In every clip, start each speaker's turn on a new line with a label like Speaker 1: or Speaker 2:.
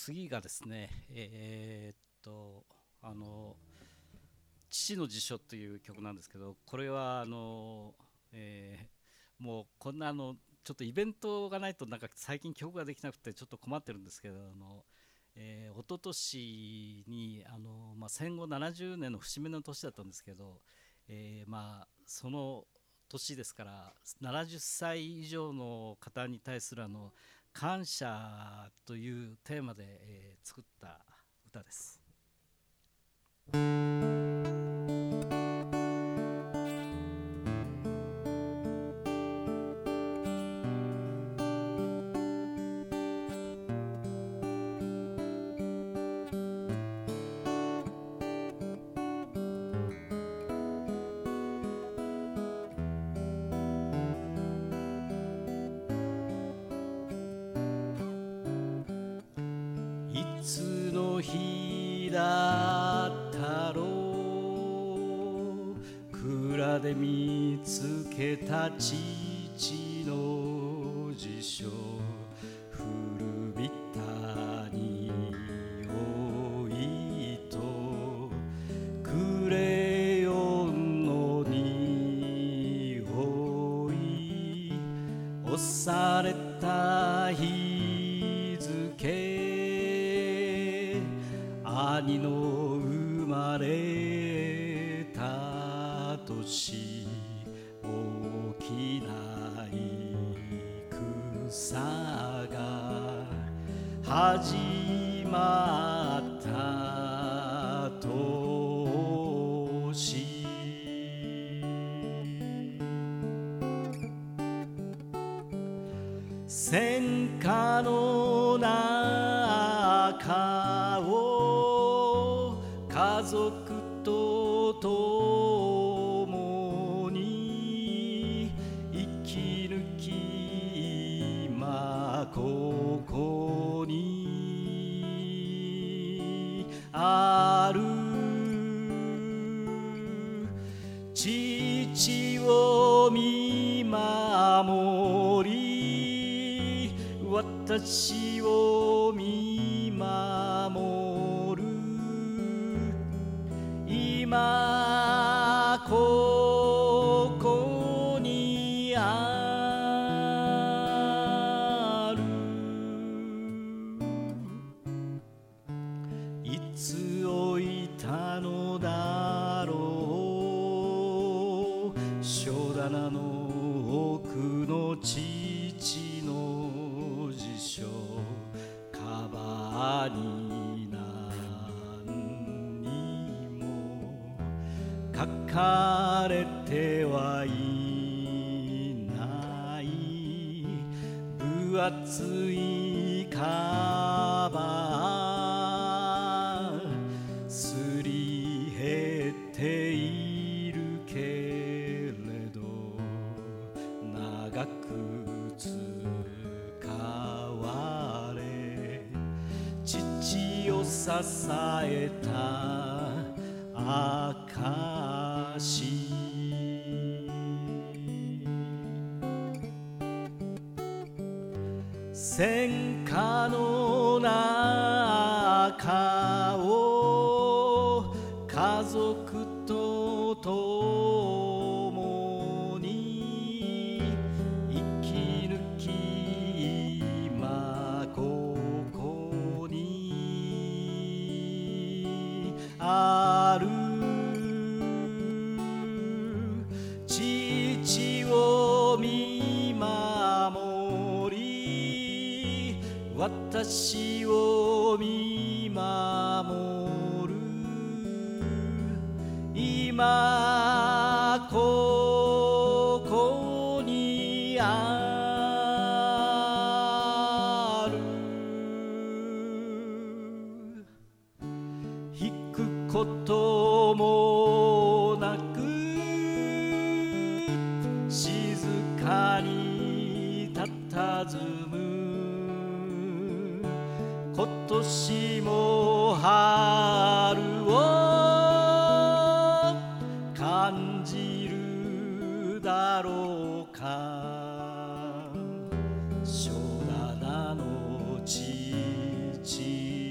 Speaker 1: 次がですね、あの父の辞書という曲なんですけど、これはもうこんなちょっとイベントがないとなんか最近曲ができなくてちょっと困ってるんですけど、一昨年に戦後70年の節目の年だったんですけど、その年ですから70歳以上の方に対する感謝というテーマで、作った歌です。いつの日だったろう、蔵で見つけた父の辞書、古びた匂いとクレヨンの匂い、押された日付、兄の生まれた年、大きな戦が始まった年、戦火の中を家族と共に生き抜き、今ここにある。父を見守り、私を見守る、今ここにある。いつ置いたのだろう、書棚の奥の父の辞書、カバーに何にも書かれてはいない、分厚いカバー、すり減っているけれど長く使われ、父を支えた証、戦火の中を家族と共に生き抜き、今ここにある。父を見守り、私を見守る、今ここにある。引くこともなく静かに佇む、今年も春を感じるだろうか、書棚の父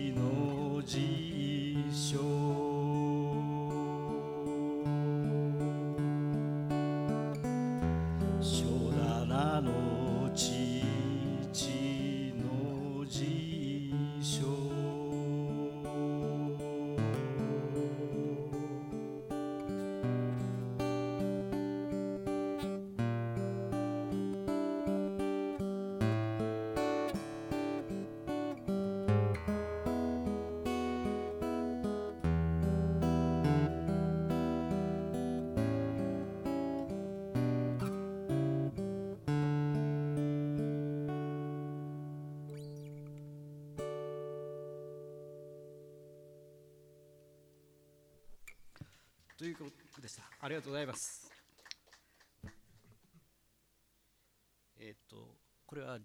Speaker 1: ということでした。ありがとうございます。これは